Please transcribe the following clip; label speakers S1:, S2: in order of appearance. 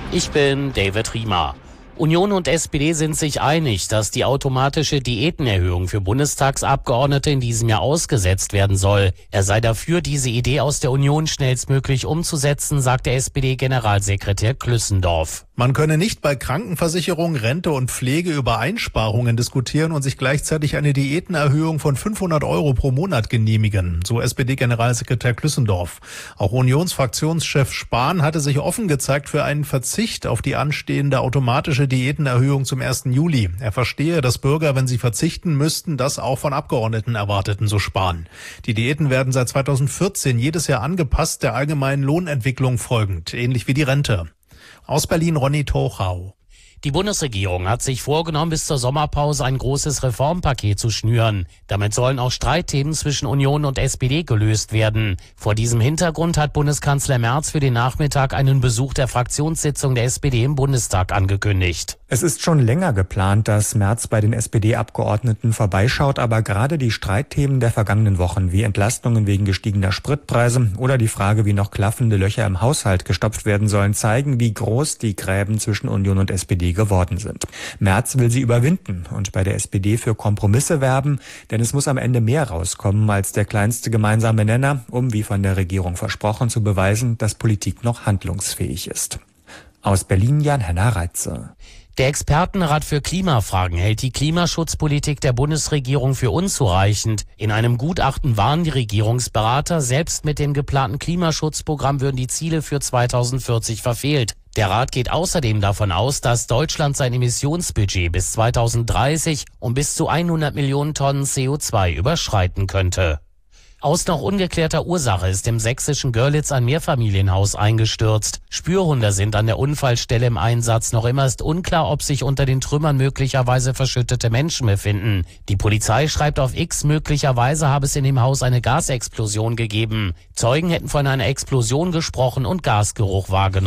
S1: Ich bin David Riemer. Union und SPD sind sich einig, dass die automatische Diätenerhöhung für Bundestagsabgeordnete in diesem Jahr ausgesetzt werden soll. Er sei dafür, diese Idee aus der Union schnellstmöglich umzusetzen, sagt der SPD-Generalsekretär Klüssendorf.
S2: Man könne nicht bei Krankenversicherung, Rente und Pflege über Einsparungen diskutieren und sich gleichzeitig eine Diätenerhöhung von 500 € pro Monat genehmigen, so SPD-Generalsekretär Klüssendorf. Auch Unionsfraktionschef Spahn hatte sich offen gezeigt für einen Verzicht auf die anstehende automatische Diätenerhöhung zum 1. Juli. Er verstehe, dass Bürger, wenn sie verzichten müssten, das auch von Abgeordneten erwarteten, so Spahn. Die Diäten werden seit 2014 jedes Jahr angepasst, der allgemeinen Lohnentwicklung folgend, ähnlich wie die Rente. Aus Berlin Ronny Tochau.
S1: Die Bundesregierung hat sich vorgenommen, bis zur Sommerpause ein großes Reformpaket zu schnüren. Damit sollen auch Streitthemen zwischen Union und SPD gelöst werden. Vor diesem Hintergrund hat Bundeskanzler Merz für den Nachmittag einen Besuch der Fraktionssitzung der SPD im Bundestag angekündigt.
S3: Es ist schon länger geplant, dass Merz bei den SPD-Abgeordneten vorbeischaut, aber gerade die Streitthemen der vergangenen Wochen, wie Entlastungen wegen gestiegener Spritpreise oder die Frage, wie noch klaffende Löcher im Haushalt gestopft werden sollen, zeigen, wie groß die Gräben zwischen Union und SPD geworden sind. Merz will sie überwinden und bei der SPD für Kompromisse werben, denn es muss am Ende mehr rauskommen als der kleinste gemeinsame Nenner, um, wie von der Regierung versprochen, zu beweisen, dass Politik noch handlungsfähig ist. Aus Berlin Jan-Henner Reitze.
S1: Der Expertenrat für Klimafragen hält die Klimaschutzpolitik der Bundesregierung für unzureichend. In einem Gutachten warnen die Regierungsberater, selbst mit dem geplanten Klimaschutzprogramm würden die Ziele für 2040 verfehlt. Der Rat geht außerdem davon aus, dass Deutschland sein Emissionsbudget bis 2030 um bis zu 100 Millionen Tonnen CO2 überschreiten könnte. Aus noch ungeklärter Ursache ist im sächsischen Görlitz ein Mehrfamilienhaus eingestürzt. Spürhunde sind an der Unfallstelle im Einsatz. Noch immer ist unklar, ob sich unter den Trümmern möglicherweise verschüttete Menschen befinden. Die Polizei schreibt auf X, möglicherweise habe es in dem Haus eine Gasexplosion gegeben. Zeugen hätten von einer Explosion gesprochen und Gasgeruch wahrgenommen.